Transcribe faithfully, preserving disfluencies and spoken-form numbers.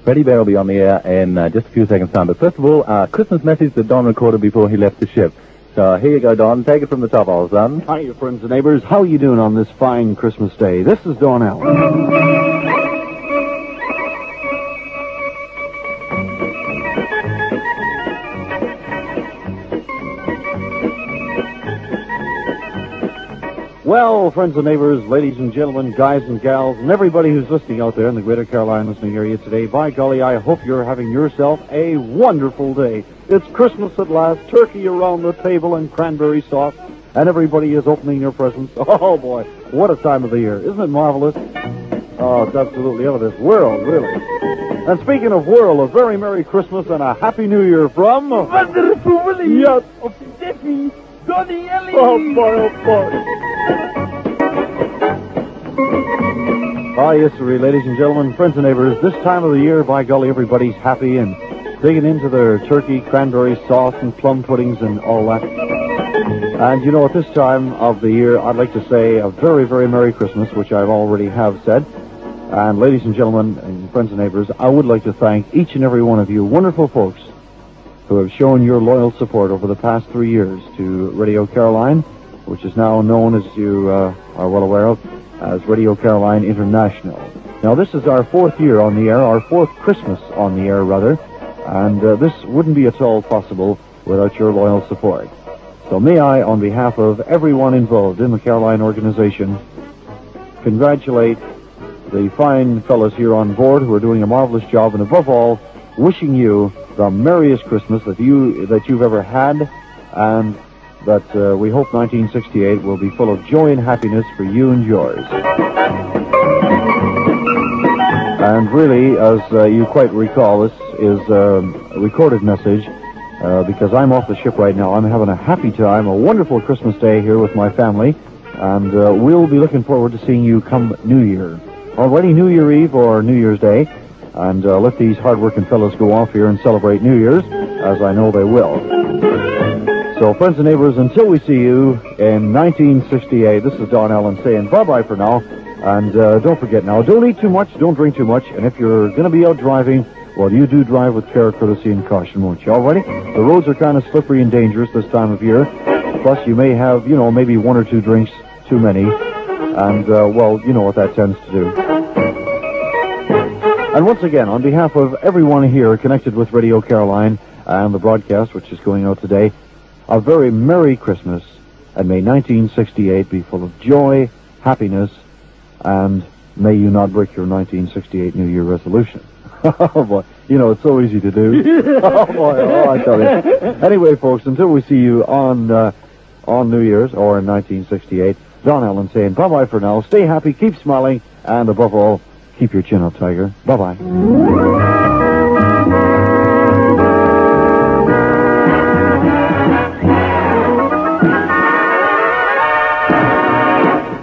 Freddie Bear will be on the air in uh, just a few seconds' time. But first of all, uh, Christmas message that Don recorded before he left the ship. So here you go, Don. Take it from the top, old son. Hi, friends and neighbors. How you doing on this fine Christmas day? This is Don Allen. Well, friends and neighbors, ladies and gentlemen, guys and gals, and everybody who's listening out there in the Greater Caroline listening area today, by golly, I hope you're having yourself a wonderful day. It's Christmas at last, turkey around the table and cranberry sauce, and everybody is opening their presents. Oh, boy, what a time of the year. Isn't it marvelous? Oh, it's absolutely out of this world, really. And speaking of world, a very Merry Christmas and a Happy New Year from... Wonderful Willie! Yes. Of Steffi, Donnie Ellie! Oh, boy, oh, boy. Ah, yes, sir, ladies and gentlemen, friends and neighbors, this time of the year, by golly, everybody's happy and digging into their turkey, cranberry sauce, and plum puddings and all that. And, you know, at this time of the year, I'd like to say a very, very Merry Christmas, which I already have said. And, ladies and gentlemen, and friends and neighbors, I would like to thank each and every one of you wonderful folks who have shown your loyal support over the past three years to Radio Caroline, which is now known, as you uh, are well aware of, as Radio Caroline International. Now, this is our fourth year on the air, our fourth Christmas on the air, rather, and uh, this wouldn't be at all possible without your loyal support. So may I, on behalf of everyone involved in the Caroline organization, congratulate the fine fellows here on board who are doing a marvelous job, and above all, wishing you the merriest Christmas that you that you've ever had, and that uh, we hope nineteen sixty-eight will be full of joy and happiness for you and yours. And really, as uh, you quite recall, this is uh, a recorded message uh, because I'm off the ship right now. I'm having a happy time, a wonderful Christmas day here with my family, and uh, we'll be looking forward to seeing you come New Year. Already New Year Eve or New Year's Day, and uh, let these hard-working fellows go off here and celebrate New Year's, as I know they will. So, friends and neighbors, until we see you in nineteen sixty-eight, this is Don Allen saying bye-bye for now. And uh, don't forget now, don't eat too much, don't drink too much, and if you're going to be out driving, well, you do drive with care, courtesy, and caution, won't you? All righty? The roads are kind of slippery and dangerous this time of year. Plus, you may have, you know, maybe one or two drinks too many. And, uh, well, you know what that tends to do. And once again, on behalf of everyone here connected with Radio Caroline and the broadcast, which is going out today, a very Merry Christmas, and may nineteen sixty-eight be full of joy, happiness, and may you not break your nineteen sixty-eight New Year resolution. Oh, boy. You know, it's so easy to do. Oh, boy. Oh, I tell you. Anyway, folks, until we see you on uh, on New Year's or in nineteen sixty-eight, Don Allen saying bye-bye for now. Stay happy, keep smiling, and above all, keep your chin up, Tiger. Bye-bye.